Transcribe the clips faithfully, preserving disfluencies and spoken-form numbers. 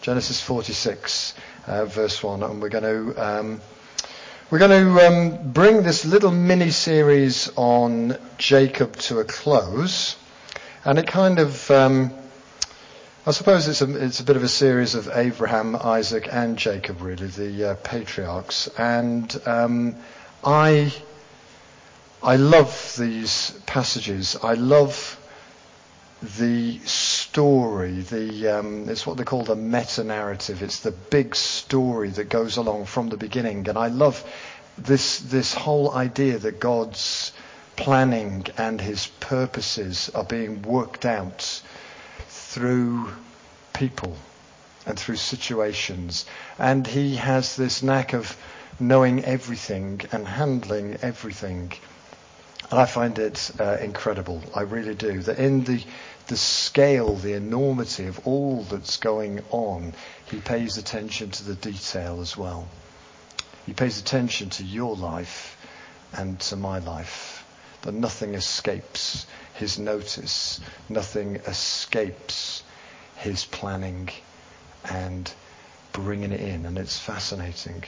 Genesis forty-six, uh, verse one, and we're going to um, we're going to um, bring this little mini series on Jacob to a close, and it kind of um, I suppose it's a it's a bit of a series of Abraham, Isaac, and Jacob, really, the uh, patriarchs, and um, I I love these passages. I love the story, the um, it's what they call the meta-narrative. It's the big story that goes along from the beginning. And I love this this whole idea that God's planning and his purposes are being worked out through people and through situations. And he has this knack of knowing everything and handling everything. And I find it uh, incredible. I really do. That in the the scale, the enormity of all that's going on, he pays attention to the detail as well. He pays attention to your life and to my life. That nothing escapes his notice. Nothing escapes his planning and bringing it in. And it's fascinating.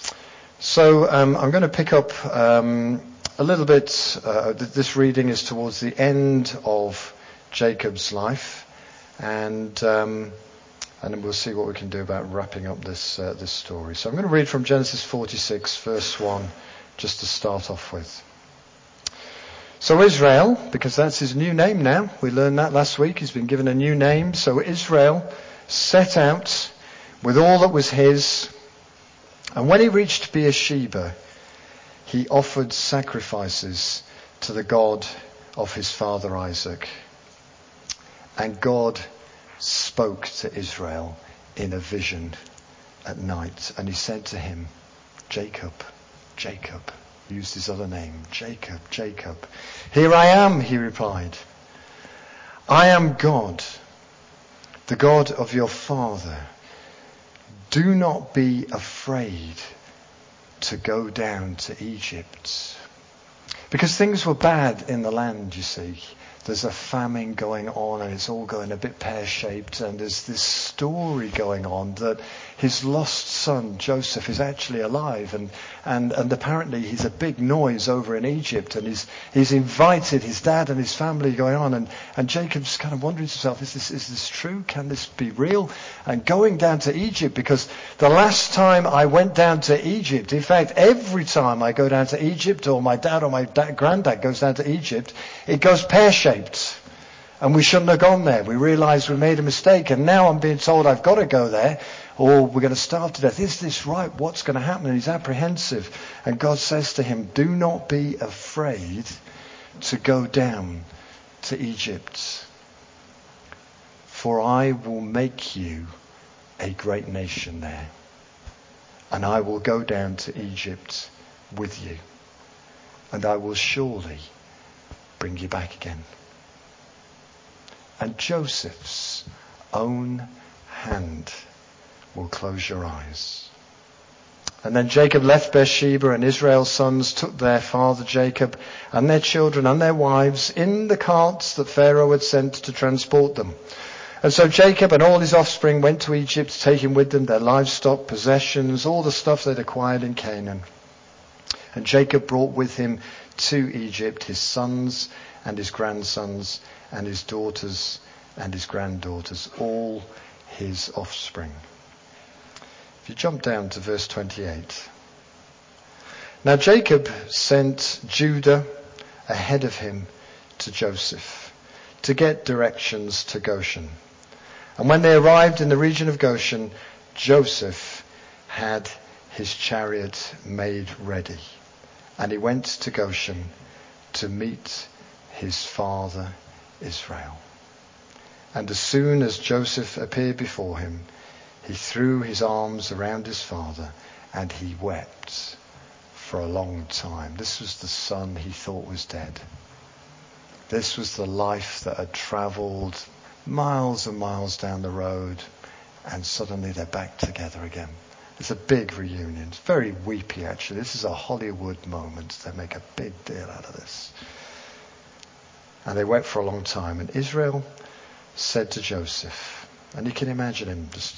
So um, I'm going to pick up um, a little bit. Uh, this reading is towards the end of Jacob's life, and um, and then we'll see what we can do about wrapping up this uh, this story. So I'm going to read from Genesis forty-six, verse one, just to start off with. So Israel, because that's his new name now, we learned that last week, he's been given a new name. So Israel set out with all that was his, and when he reached Beersheba, he offered sacrifices to the God of his father Isaac. And God spoke to Israel in a vision at night. And he said to him, Jacob, Jacob. He used his other name, Jacob, Jacob. Here I am, he replied. I am God, the God of your father. Do not be afraid to go down to Egypt. Because things were bad in the land, you see. There's a famine going on and it's all going a bit pear-shaped, and there's this story going on that his lost son Joseph is actually alive, and, and, and apparently he's a big noise over in Egypt, and he's he's invited his dad and his family going on, and, and Jacob's kind of wondering to himself, is this is this true? Can this be real? And going down to Egypt, because the last time I went down to Egypt, in fact every time I go down to Egypt, or my dad or my dad, granddad goes down to Egypt, it goes pear-shaped. And we shouldn't have gone there. We realised we made a mistake, and now I'm being told I've got to go there or we're going to starve to death. Is this right? What's going to happen? And he's apprehensive. And God says to him, do not be afraid to go down to Egypt, for I will make you a great nation there, and I will go down to Egypt with you, and I will surely bring you back again. And Joseph's own hand will close your eyes. And then Jacob left Beersheba, and Israel's sons took their father Jacob and their children and their wives in the carts that Pharaoh had sent to transport them. And so Jacob and all his offspring went to Egypt, taking with them their livestock, possessions, all the stuff they'd acquired in Canaan. And Jacob brought with him to Egypt his sons and his grandsons and his daughters and his granddaughters, all his offspring. If you jump down to verse twenty-eight. Now Jacob sent Judah ahead of him to Joseph to get directions to Goshen. And when they arrived in the region of Goshen, Joseph had his chariot made ready, and he went to Goshen to meet his father Israel. And as soon as Joseph appeared before him, he threw his arms around his father, and he wept for a long time. This was the son he thought was dead. This was the life that had travelled miles and miles down the road, and suddenly they're back together again. It's a big reunion. It's very weepy, actually. This is a Hollywood moment. They make a big deal out of this. And they wept for a long time. And Israel said to Joseph, and you can imagine him just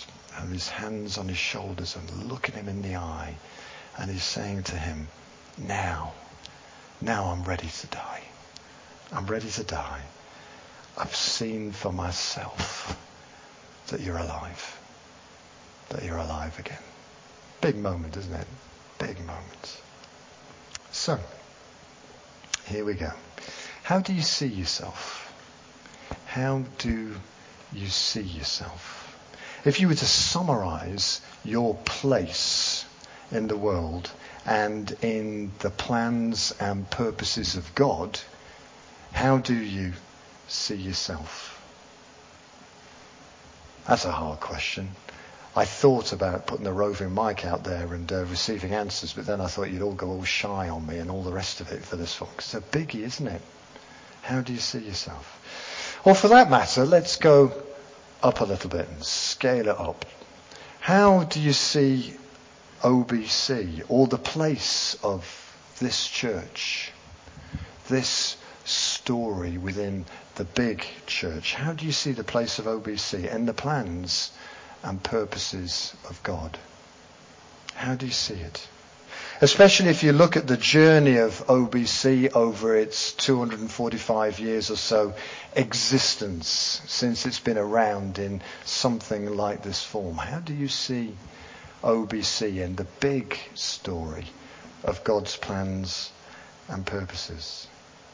and his hands on his shoulders and looking him in the eye. And he's saying to him, now, now I'm ready to die. I'm ready to die. I've seen for myself that you're alive. That you're alive again. Big moment, isn't it? Big moment. So, here we go. How do you see yourself? How do you see yourself? If you were to summarize your place in the world and in the plans and purposes of God, how do you see yourself? That's a hard question. I thought about putting the roving mic out there and uh, receiving answers, but then I thought you'd all go all shy on me and all the rest of it for this one. It's a biggie, isn't it? How do you see yourself? Or for that matter, let's go up a little bit and scale it up. How do you see O B C, or the place of this church, this story within the big church? How do you see the place of O B C in the plans and purposes of God? How do you see it? Especially if you look at the journey of O B C over its two hundred forty-five years or so existence, since it's been around in something like this form. How do you see O B C and the big story of God's plans and purposes?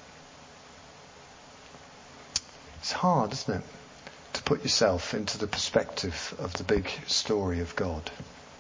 It's hard, isn't it, to put yourself into the perspective of the big story of God.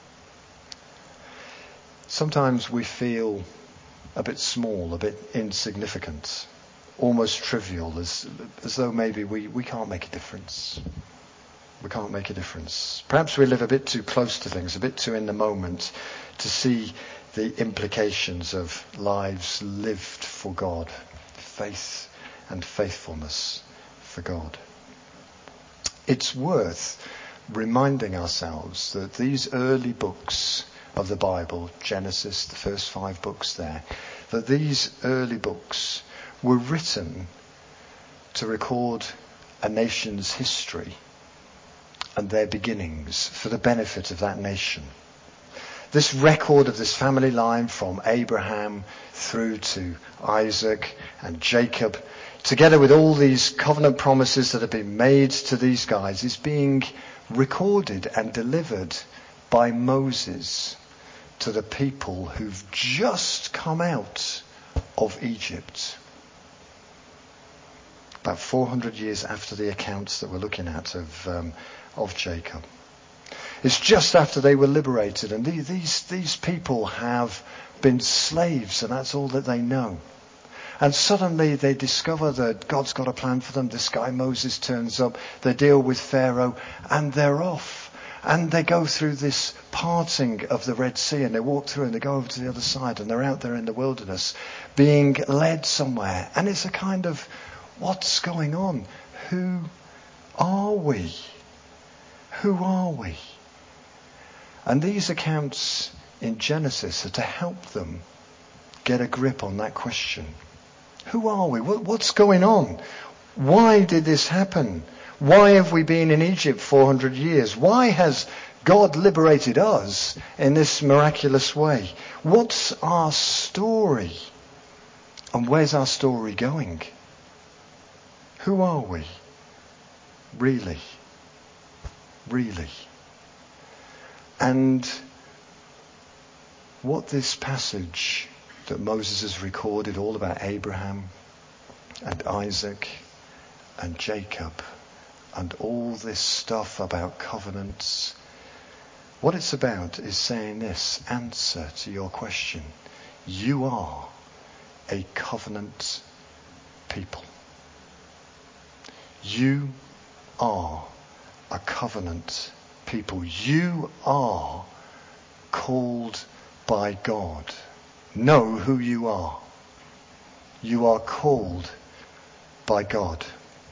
Sometimes we feel a bit small, a bit insignificant, almost trivial, as as though maybe we, we can't make a difference. We can't make a difference. Perhaps we live a bit too close to things, a bit too in the moment, to see the implications of lives lived for God, faith and faithfulness for God. It's worth reminding ourselves that these early books of the Bible, Genesis, the first five books there, that these early books were written to record a nation's history and their beginnings for the benefit of that nation. This record of this family line from Abraham through to Isaac and Jacob, together with all these covenant promises that have been made to these guys, is being recorded and delivered by Moses to the people who've just come out of Egypt. About four hundred years after the accounts that we're looking at of um, of Jacob. It's just after they were liberated, and these, these these people have been slaves, and that's all that they know. And suddenly they discover that God's got a plan for them. This guy Moses turns up, they deal with Pharaoh, and they're off. And they go through this parting of the Red Sea, and they walk through and they go over to the other side, and they're out there in the wilderness being led somewhere. And it's a kind of, what's going on? Who are we? Who are we? And these accounts in Genesis are to help them get a grip on that question. Who are we? What's going on? Why did this happen? Why have we been in Egypt four hundred years? Why has God liberated us in this miraculous way? What's our story? And where's our story going? Who are we? Really? Really? And what this passage that Moses has recorded all about Abraham and Isaac and Jacob and all this stuff about covenants, what it's about is saying this answer to your question. You are a covenant people. You are a covenant people. You are called by God. Know who you are. You are called by God.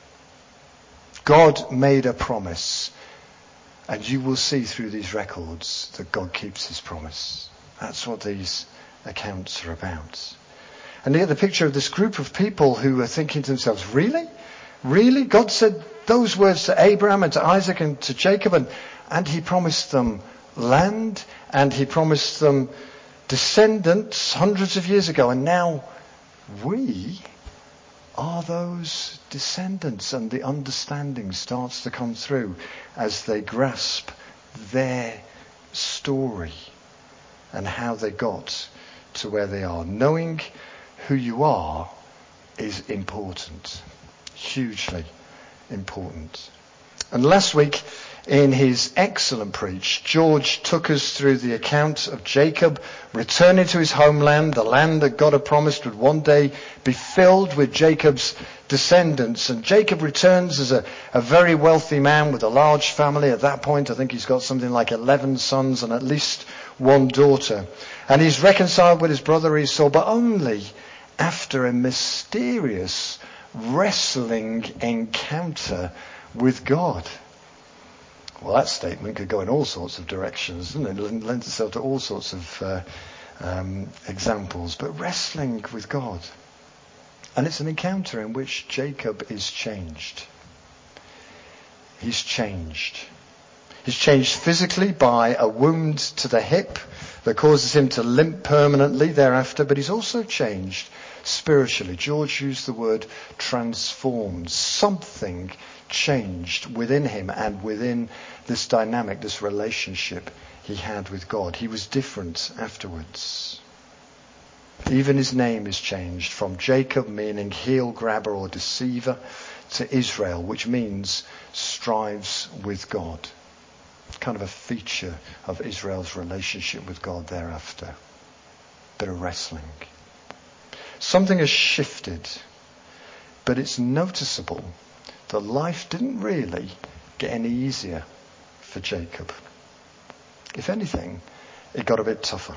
God made a promise, and you will see through these records that God keeps his promise. That's what these accounts are about. And you get the picture of this group of people who are thinking to themselves, really? Really? God said those words to Abraham and to Isaac and to Jacob, and, and he promised them land, and he promised them descendants hundreds of years ago, and now we are those descendants, and the understanding starts to come through as they grasp their story and how they got to where they are. Knowing who you are is important, hugely important. And last week, in his excellent preach, George took us through the account of Jacob returning to his homeland, the land that God had promised would one day be filled with Jacob's descendants. And Jacob returns as a, a very wealthy man with a large family. At that point, I think he's got something like eleven sons and at least one daughter. And he's reconciled with his brother Esau, but only after a mysterious wrestling encounter with God. Well, that statement could go in all sorts of directions, doesn't it? It lends itself to all sorts of uh, um, examples. But wrestling with God. And it's an encounter in which Jacob is changed. He's changed. He's changed physically by a wound to the hip that causes him to limp permanently thereafter, but he's also changed spiritually. George used the word transformed. Something changed within him and within this dynamic, this relationship he had with God. He was different afterwards. Even his name is changed from Jacob, meaning heel grabber or deceiver, to Israel, which means strives with God. Kind of a feature of Israel's relationship with God thereafter. Bit of wrestling. Something has shifted, but it's noticeable that life didn't really get any easier for Jacob. If anything, it got a bit tougher.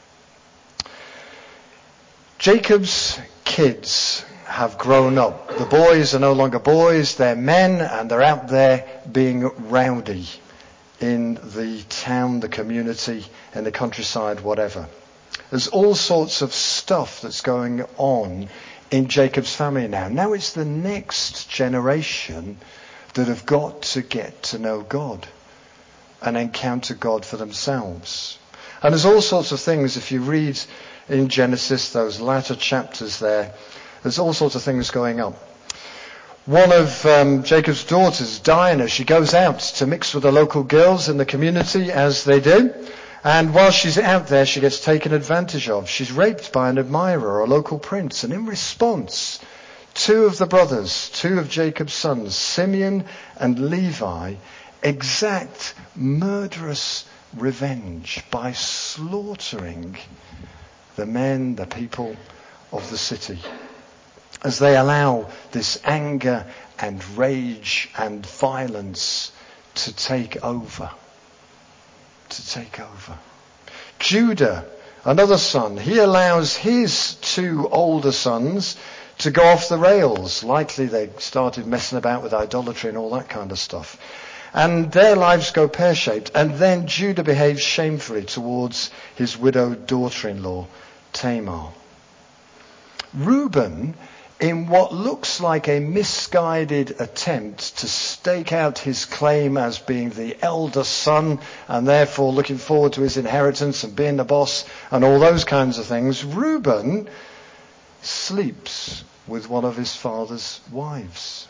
Jacob's kids have grown up. The boys are no longer boys, they're men, and they're out there being rowdy in the town, the community, in the countryside, whatever. There's all sorts of stuff that's going on in Jacob's family now. Now it's the next generation that have got to get to know God and encounter God for themselves. And there's all sorts of things, if you read in Genesis, those latter chapters there, there's all sorts of things going on. One of um, Jacob's daughters, Dinah, she goes out to mix with the local girls in the community, as they do. And while she's out there, she gets taken advantage of. She's raped by an admirer, a local prince. And in response, two of the brothers, two of Jacob's sons, Simeon and Levi, exact murderous revenge by slaughtering the men, the people of the city, as they allow this anger and rage and violence to take over. To take over. Judah, another son, he allows his two older sons to go off the rails. Likely they started messing about with idolatry and all that kind of stuff. And their lives go pear-shaped. And then Judah behaves shamefully towards his widowed daughter-in-law, Tamar. Reuben, in what looks like a misguided attempt to stake out his claim as being the elder son and therefore looking forward to his inheritance and being the boss and all those kinds of things, Reuben sleeps with one of his father's wives.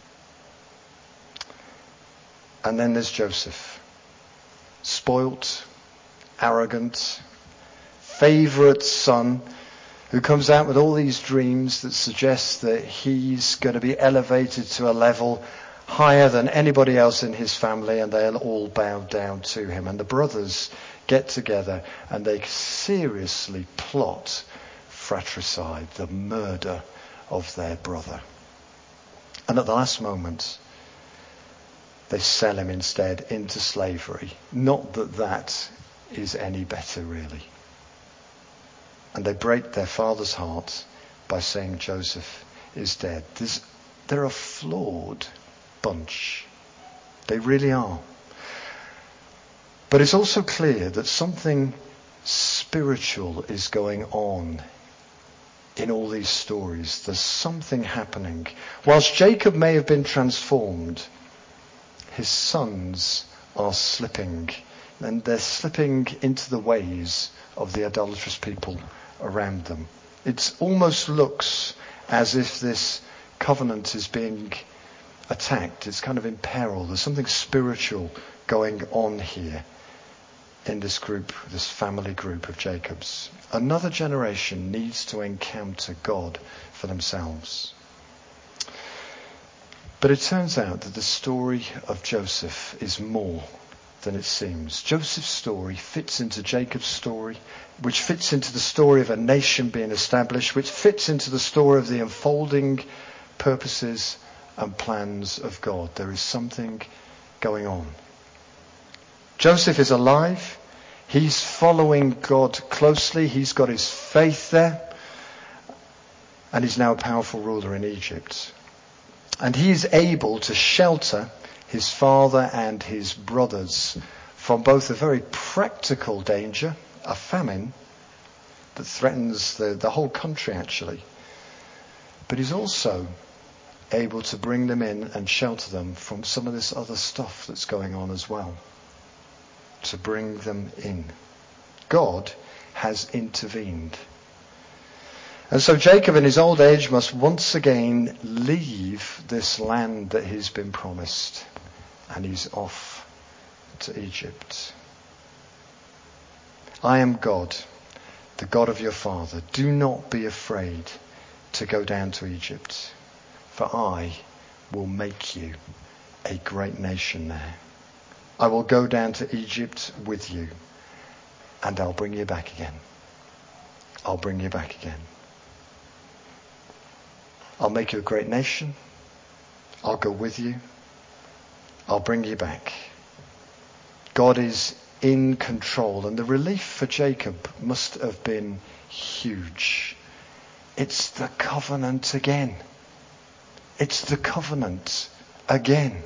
And then there's Joseph. Spoilt, arrogant, favourite son, who comes out with all these dreams that suggest that he's going to be elevated to a level higher than anybody else in his family, and they'll all bow down to him. And the brothers get together and they seriously plot fratricide, the murder of their brother. And at the last moment, they sell him instead into slavery. Not that that is any better, really. And they break their father's heart by saying Joseph is dead. There's, they're a flawed bunch. They really are. But it's also clear that something spiritual is going on in all these stories. There's something happening. Whilst Jacob may have been transformed, his sons are slipping, and they're slipping into the ways of the idolatrous people around them. It almost looks as if this covenant is being attacked. It's kind of in peril. There's something spiritual going on here in this group, this family group of Jacob's. Another generation needs to encounter God for themselves. But it turns out that the story of Joseph is more than it seems. Joseph's story fits into Jacob's story, which fits into the story of a nation being established, which fits into the story of the unfolding purposes and plans of God. There is something going on. Joseph is alive. He's following God closely. He's got his faith there. And he's now a powerful ruler in Egypt. And he is able to shelter his father and his brothers from both a very practical danger, a famine that threatens the, the whole country actually. But he's also able to bring them in and shelter them from some of this other stuff that's going on as well. To bring them in. God has intervened. And so Jacob in his old age must once again leave this land that he's been promised. And he's off to Egypt. I am God, the God of your father. Do not be afraid to go down to Egypt, for I will make you a great nation there. I will go down to Egypt with you, and I'll bring you back again. I'll bring you back again. I'll make you a great nation. I'll go with you. I'll bring you back. God is in control, and the relief for Jacob must have been huge. It's the covenant again. It's the covenant again.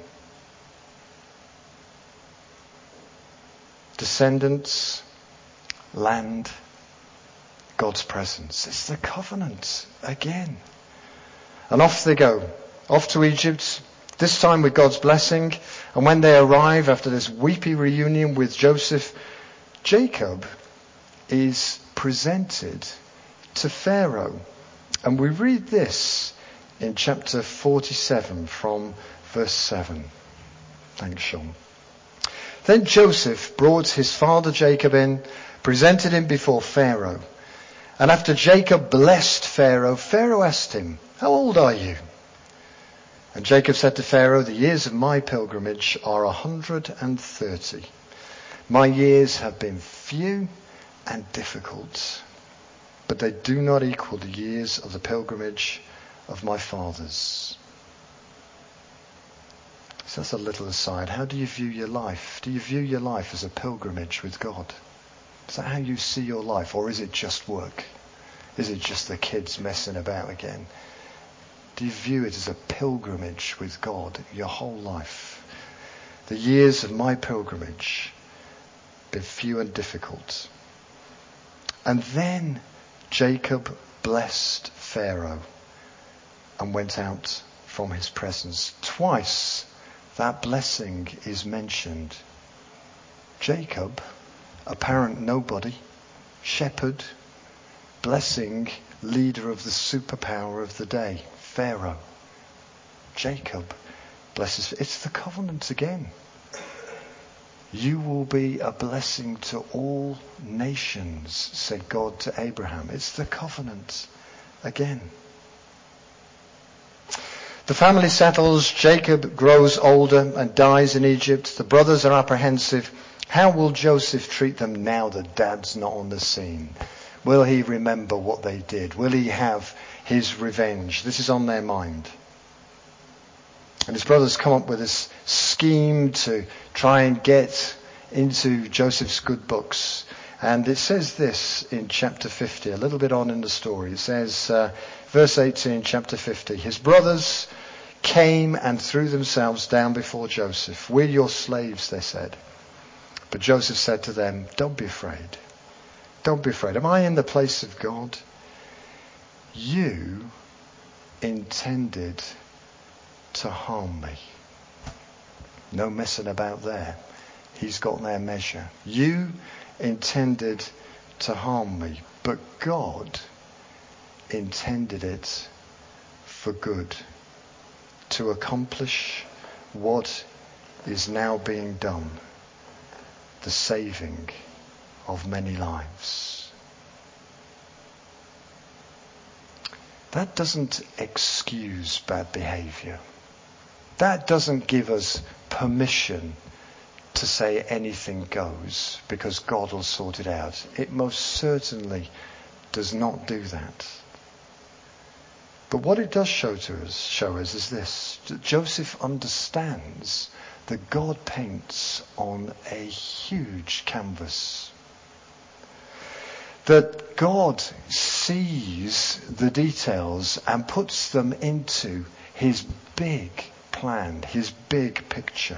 Descendants, land, God's presence. It's the covenant again. And off they go. Off to Egypt, this time with God's blessing. And when they arrive after this weepy reunion with Joseph, Jacob is presented to Pharaoh. And we read this in chapter forty-seven from verse seven. Thanks, Sean. Then Joseph brought his father Jacob in, presented him before Pharaoh. And after Jacob blessed Pharaoh, Pharaoh asked him, "How old are you?" And Jacob said to Pharaoh, "The years of my pilgrimage are a hundred and thirty. My years have been few and difficult, but they do not equal the years of the pilgrimage of my fathers." So that's a little aside. How do you view your life? Do you view your life as a pilgrimage with God? Is that how you see your life? Or is it just work? Is it just the kids messing about again? Do you view it as a pilgrimage with God your whole life? The years of my pilgrimage have been few and difficult. And then Jacob blessed Pharaoh and went out from his presence. Twice that blessing is mentioned. Jacob, apparent nobody, shepherd, blessing leader of the superpower of the day, Pharaoh. Jacob blesses. It's the covenant again. You will be a blessing to all nations, said God to Abraham. It's the covenant again. The family settles. Jacob grows older and dies in Egypt. The brothers are apprehensive. How will Joseph treat them now that Dad's not on the scene? Will he remember what they did? Will he have his revenge? This is on their mind. And his brothers come up with this scheme to try and get into Joseph's good books. And it says this in chapter fifty, a little bit on in the story. It says, uh, verse eighteen, chapter fifty, his brothers came and threw themselves down before Joseph. "We're your slaves," they said. But Joseph said to them, "Don't be afraid. Don't be afraid. Am I in the place of God? you intended to harm me. No messing about there. He's got their measure. You intended to harm me, but God intended it for good, to accomplish what is now being done, the saving of many lives. That doesn't excuse bad behavior. That doesn't give us permission to say anything goes because God will sort it out. It most certainly does not do that. But what it does show to us, show us is this. Joseph understands that God paints on a huge canvas. That God sees the details and puts them into his big plan, his big picture.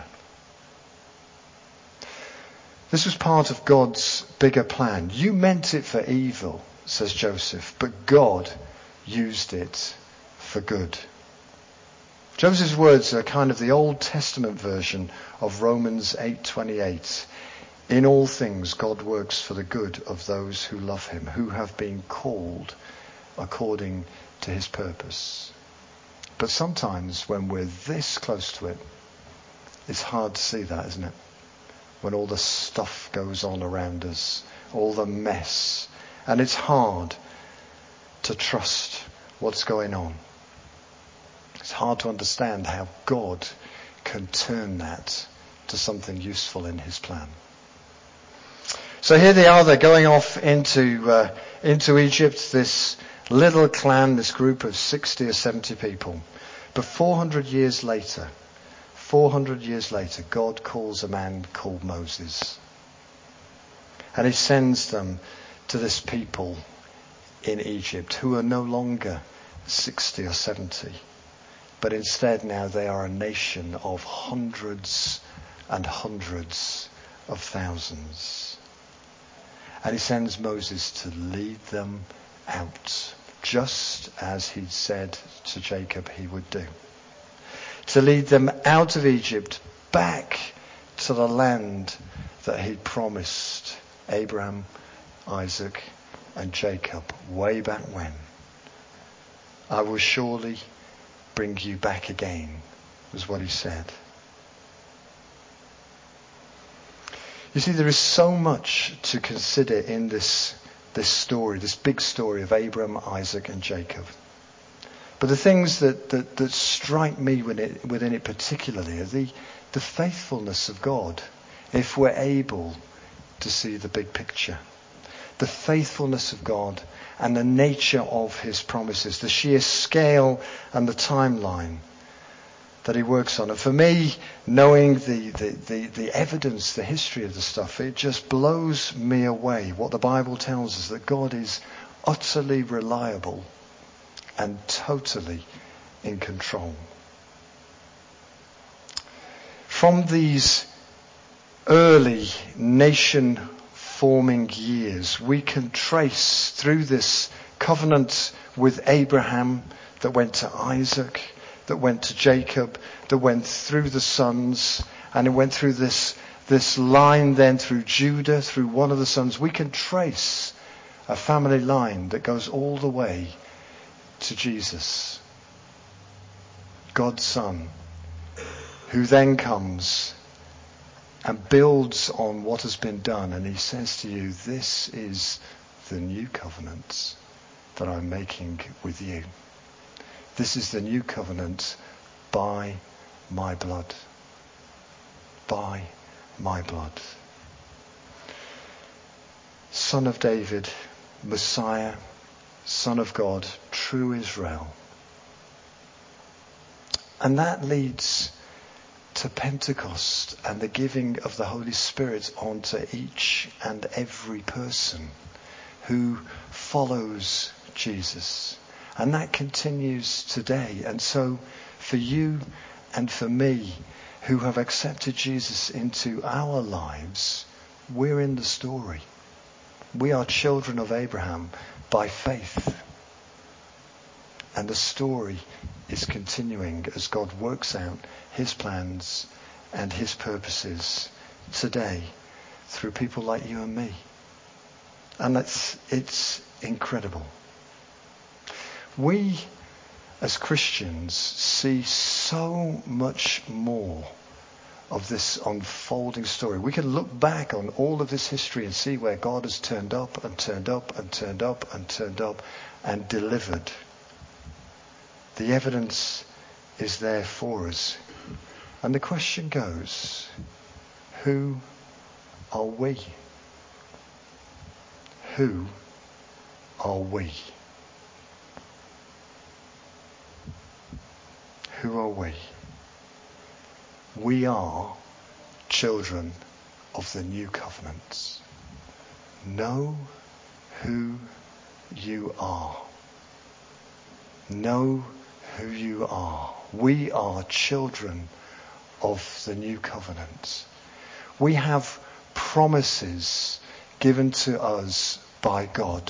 This was part of God's bigger plan. You meant it for evil, says Joseph, but God used it for good. Joseph's words are kind of the Old Testament version of Romans eight twenty-eight. In all things, God works for the good of those who love him, who have been called according to his purpose. But sometimes when we're this close to it, it's hard to see that, isn't it? When all the stuff goes on around us, all the mess, and it's hard to trust what's going on. It's hard to understand how God can turn that to something useful in his plan. So here they are, they're going off into uh, into Egypt, this little clan, this group of sixty or seventy people. But four hundred years later, four hundred years later, God calls a man called Moses. And he sends them to this people in Egypt who are no longer sixty or seventy. But instead now they are a nation of hundreds and hundreds of thousands. And he sends Moses to lead them out, just as he'd said to Jacob he would do. To lead them out of Egypt back to the land that he'd promised Abraham, Isaac, and Jacob way back when. I will surely bring you back again, was what he said. You see, there is so much to consider in this, this story, this big story of Abraham, Isaac, and Jacob. But the things that, that, that strike me within it, within it particularly are the, the faithfulness of God, if we're able to see the big picture. The faithfulness of God and the nature of his promises, the sheer scale and the timeline that he works on. And for me, knowing the, the, the, the evidence, the history of the stuff, it just blows me away what the Bible tells us, that God is utterly reliable and totally in control. From these early nation-forming years, we can trace through this covenant with Abraham that went to Isaac, that went to Jacob, that went through the sons, and it went through this, this line then through Judah, through one of the sons. We can trace a family line that goes all the way to Jesus, God's Son, who then comes and builds on what has been done, and he says to you, this is the new covenant that I'm making with you. This is the new covenant by my blood. By my blood. Son of David, Messiah, Son of God, true Israel. And that leads to Pentecost and the giving of the Holy Spirit onto each and every person who follows Jesus. And that continues today. And so for you and for me who have accepted Jesus into our lives, we're in the story. We are children of Abraham by faith. And the story is continuing as God works out his plans and his purposes today through people like you and me. And it's, it's incredible. We, as Christians, see so much more of this unfolding story. We can look back on all of this history and see where God has turned up and turned up and turned up and turned up and delivered. The evidence is there for us. And the question goes, who are we? Who are we? Who are we? We are children of the new covenant. Know who you are. Know who you are. We are children of the new covenant. We have promises given to us by God.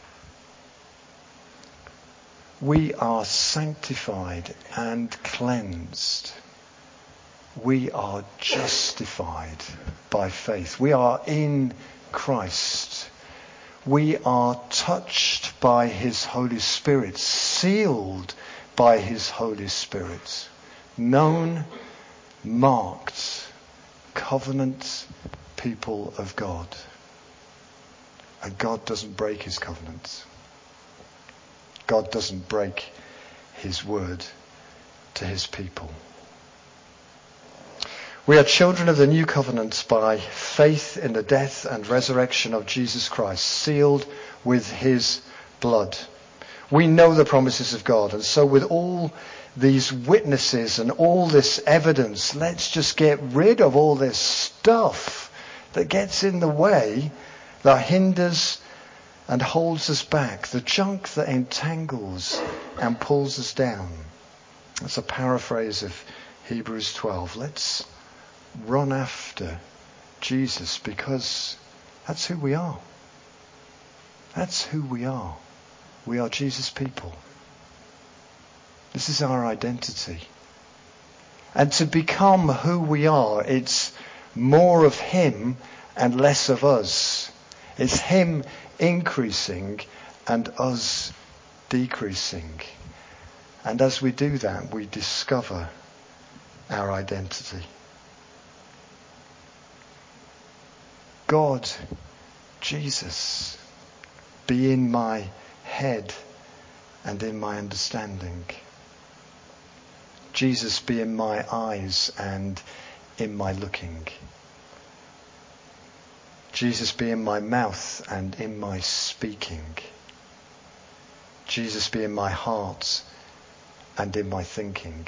We are sanctified and cleansed. We are justified by faith. We are in Christ. We are touched by his Holy Spirit, sealed by his Holy Spirit, known, marked, covenant people of God. And God doesn't break his covenant. God doesn't break his word to his people. We are children of the new covenant by faith in the death and resurrection of Jesus Christ, sealed with his blood. We know the promises of God, and so with all these witnesses and all this evidence, let's just get rid of all this stuff that gets in the way, that hinders and holds us back, the junk that entangles and pulls us down. That's a paraphrase of Hebrews twelve. Let's run after Jesus, because that's who we are. That's who we are. We are Jesus' people. This is our identity. And to become who we are, it's more of him and less of us. It's him increasing and us decreasing. And as we do that, we discover our identity. God, Jesus, be in my head and in my understanding. Jesus, be in my eyes and in my looking. Jesus, be in my mouth and in my speaking. Jesus, be in my heart and in my thinking.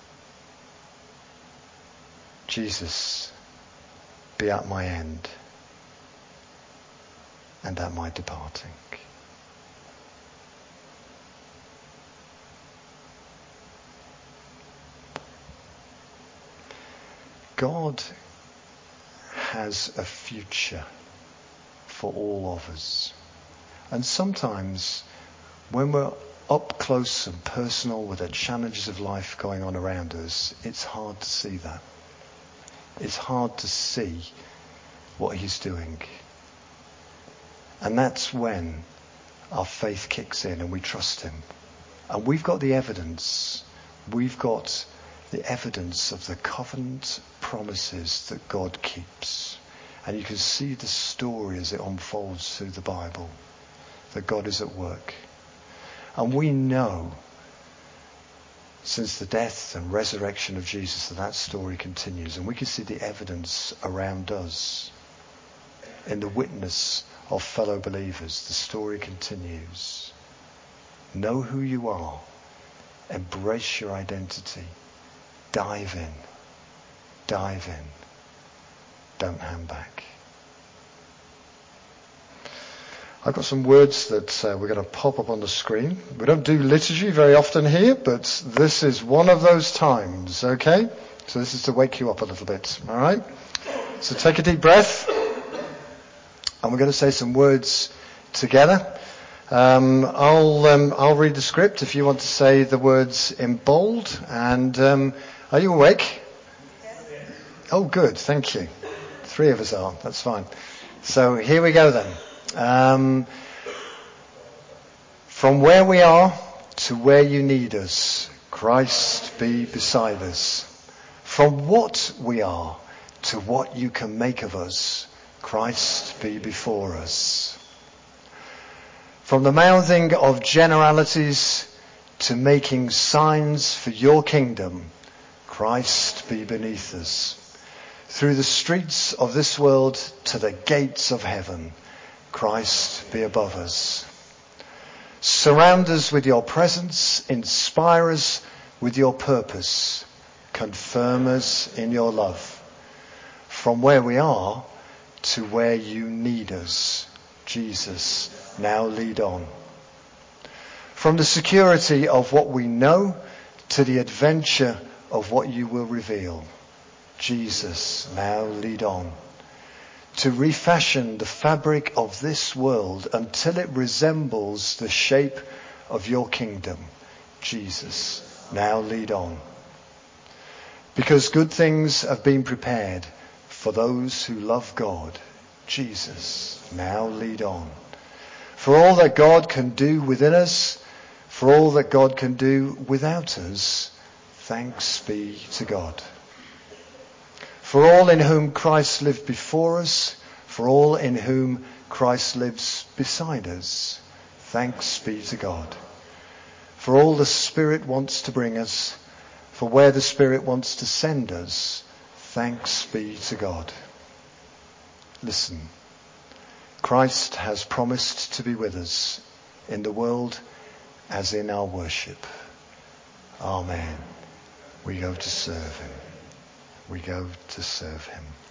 Jesus, be at my end and at my departing. God has a future for all of us. And sometimes when we're up close and personal with the challenges of life going on around us, it's hard to see that. It's hard to see what he's doing. And that's when our faith kicks in and we trust him. And we've got the evidence. We've got the evidence of the covenant promises that God keeps. And you can see the story as it unfolds through the Bible, that God is at work. And we know, since the death and resurrection of Jesus, that that story continues. And we can see the evidence around us in the witness of fellow believers. The story continues. Know who you are. Embrace your identity. Dive in. Dive in. Don't hang back. I've got some words that uh, we're going to pop up on the screen. We don't do liturgy very often here, but this is one of those times, okay? So this is to wake you up a little bit, all right? So take a deep breath. And we're going to say some words together. Um, I'll um, I'll read the script if you want to say the words in bold. And um, are you awake? Oh, good. Thank you. Three of us are. That's fine. So here we go then. Um, from where we are to where you need us, Christ be beside us. From what we are to what you can make of us, Christ be before us. From the mouthing of generalities to making signs for your kingdom, Christ be beneath us. Through the streets of this world to the gates of heaven, Christ be above us. Surround us with your presence, inspire us with your purpose, confirm us in your love. From where we are to where you need us, Jesus, now lead on. From the security of what we know to the adventure of what you will reveal, Jesus, now lead on. To refashion the fabric of this world until it resembles the shape of your kingdom, Jesus, now lead on. Because good things have been prepared for those who love God, Jesus, now lead on. For all that God can do within us, for all that God can do without us, thanks be to God. For all in whom Christ lived before us, for all in whom Christ lives beside us, thanks be to God. For all the Spirit wants to bring us, for where the Spirit wants to send us, thanks be to God. Listen, Christ has promised to be with us in the world as in our worship. Amen. We go to serve him. We go to serve him.